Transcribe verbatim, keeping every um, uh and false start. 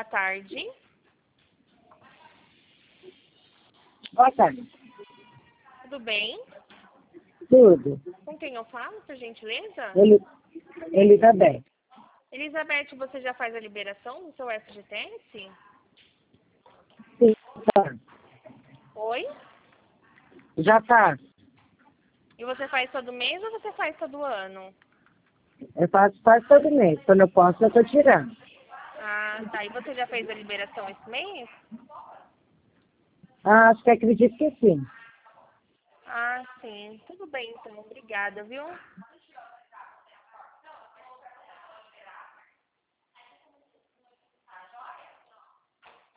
boa tarde. Boa tarde. Tudo bem? Tudo. Com quem eu falo, por gentileza? Eli... Elizabeth. Elizabeth, você já faz a liberação do seu F G T S? Sim, tá. Oi? Já tá. E você faz todo mês ou você faz todo ano? Eu faço quase todo mês. Quando eu posso, eu tô tirando. Ah, tá. E você já fez a liberação esse mês? Ah, acho que acredito que sim. Ah, sim. Tudo bem, então. Obrigada, viu?